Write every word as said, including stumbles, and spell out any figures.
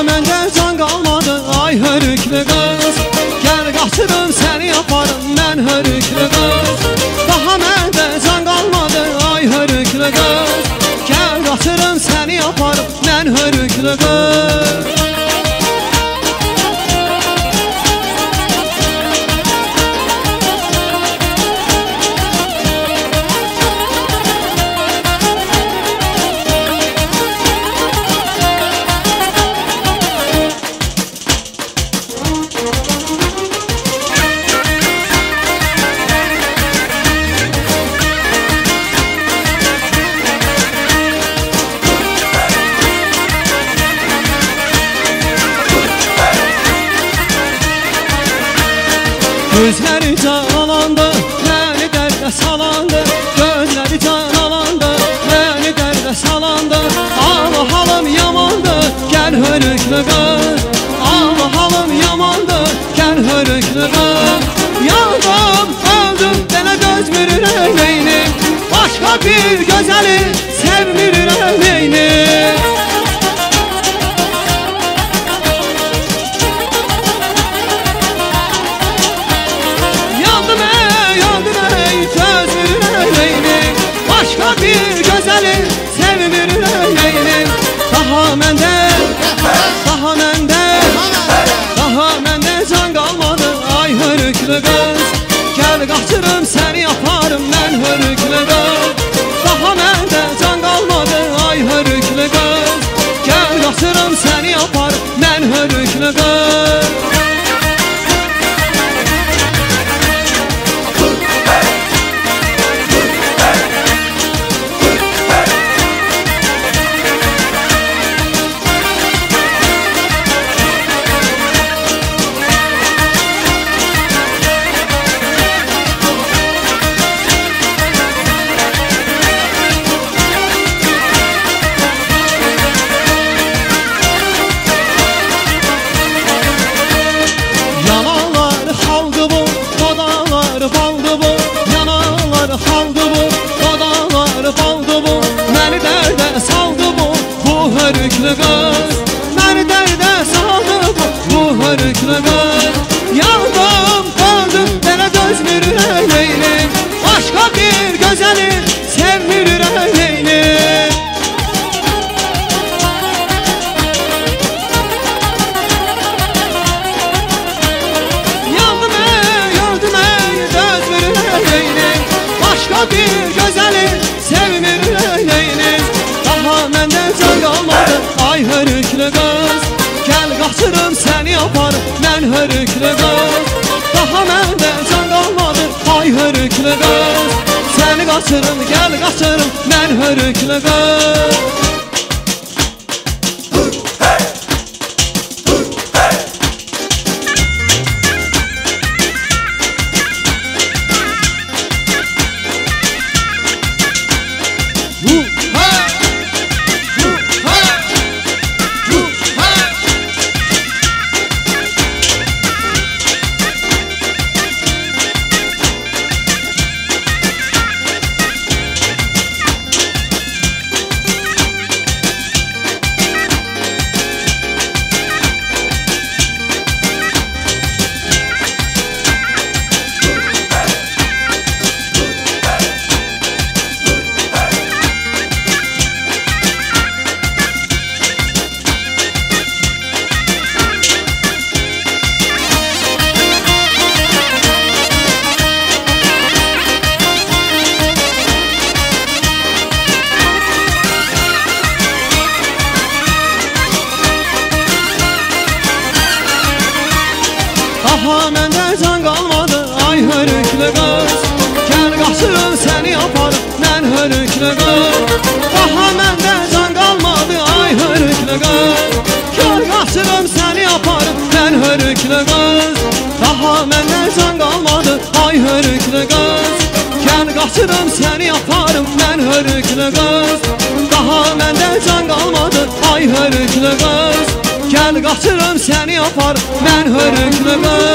məndə can qalmadı, ay hörüklü qız. Gəl qaçırım səni yaparım mən hörüklü qız. Daha məndə can qalmadı, ay hörüklü qız. Gəl qaçırım səni yaparım mən hörüklü qız. Gözləri can alandı, məni dərdə salandı. Gözləri can alandı, məni dərdə salandı. Ama halım yamandı, gəl hörüklü qız. Ama halım yamandı, gəl hörüklü qız. Yandım, öldüm, belə dözmür ürəyim. Başqa bir gözəli sevmir ürəyim. Bir gözəli sevmir ürəyim. Daha məndə, daha məndə, daha məndə can qalmadı, ay hörüklü qız. Gəl qaçırım səni yaparım mən hörüklü qız. Daha məndə can qalmadı, ay hörüklü qız. Gəl qaçırım səni yaparım mən hörüklü qız. Hörüklü qız, məni dərdə saldı bu, bu hörüklü qız. Yandım, öldüm, belə dözmür ürəyim. Başqa bir gözəli sevmir ürəyim. Yandım ey, öldüm ey, dözmür ürəyim. Başqa bir gözəli sevmir ürəyim. Daha məndə can qalmadı, ay hörüklü qız. Gəl qaçırım səni yaparım mən hörüklü qız. Daha məndə can qalmadı, ay hörüklü qız. Səni qaçırım, gəl qaçırım mən hörüklü qız. Daha məndə can qalmadı, ay hörüklü qız. Gəl qaçırım səni yaparım mən hörüklü qız. Daha məndə can qalmadı, ay hörüklü qız. Gəl qaçırım səni yaparım mən hörüklü qız. Daha məndə can qalmadı, ay hörüklü qız. Gəl qaçırım səni yaparım mən hörüklü qız. Daha məndə can qalmadı, ay hörüklü qız. Gəl qaçırım səni yaparım mən hörüklü qız.